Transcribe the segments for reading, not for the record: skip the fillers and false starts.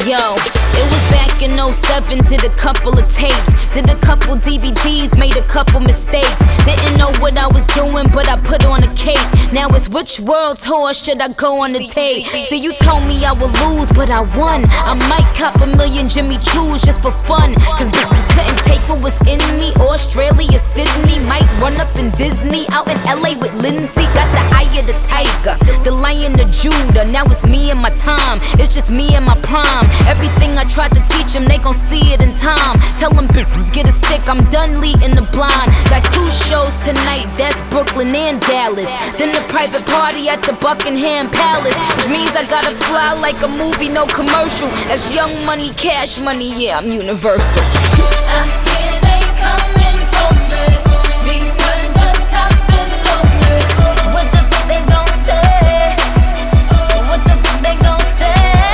Yo, it was back in '07, did a couple of tapes, did a couple DVDs, made a couple mistakes. Didn't know what I was doing, but I put on a cape. Now it's which world tour should I go on the tape? See, you told me I would lose, but I won. I might cop a million Jimmy Choos just for fun, cause bitches couldn't take what was in me. Australia, Sydney, might run up in Disney. Out in LA with Lindsay, got the eye of the tiger, the lion of Judah. Now it's me and my time, it's just me and my prime. Everything I tried to teach them, they gon' see it in time. Tell them bitches get a stick, I'm done leading the blind. Got 2 shows tonight, that's Brooklyn and Dallas. Then the private party at the Buckingham Palace, which means I gotta fly like a movie, no commercial. That's Young Money, Cash Money, yeah, I'm universal. I hear they coming for me, because the top is lonely. What the fuck they gon' say? What the fuck they gon' say?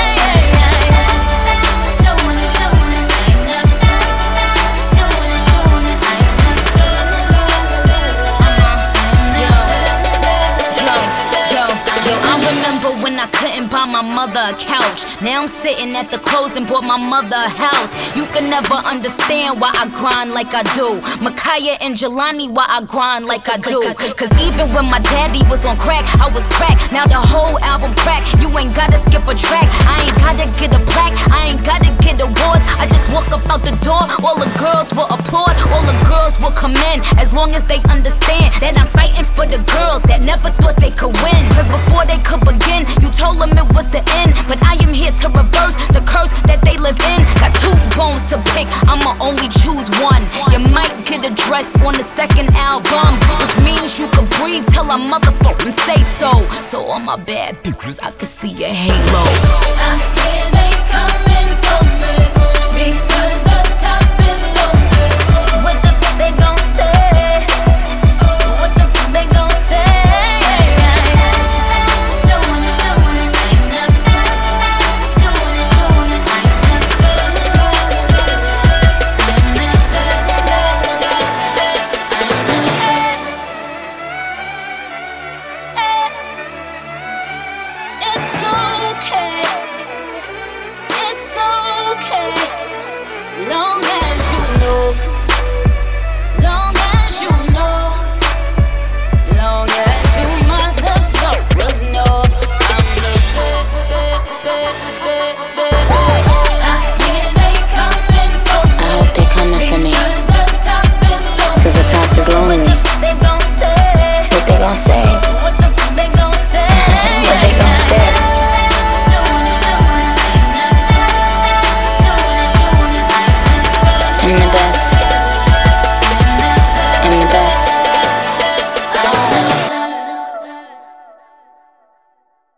I couldn't buy my mother a couch. Now I'm sitting at the clothes and bought my mother a house. You can never understand why I grind like I do. Micaiah and Jelani, why I grind like I do. Cause even when my daddy was on crack, I was crack. Now the whole album crack. You ain't gotta skip a track. I ain't gotta get a plaque. I ain't gotta get awards. I just walk up out the door. All the girls will applaud. All the girls will commend. As long as they understand that I'm fighting for the girls that never thought they could win. Cause before they could begin, you told them it was the end, but I am here to reverse the curse that they live in. Got 2 bones to pick, I'ma only choose one. You might get addressed on the 2nd album, which means you can breathe till I motherfucking say so. So all my bad bitches, I can see your halo. I hear they coming for me, because the top is lonely. What the fuck they gon' say? What the fuck they gon' say? Long as you know, I'm the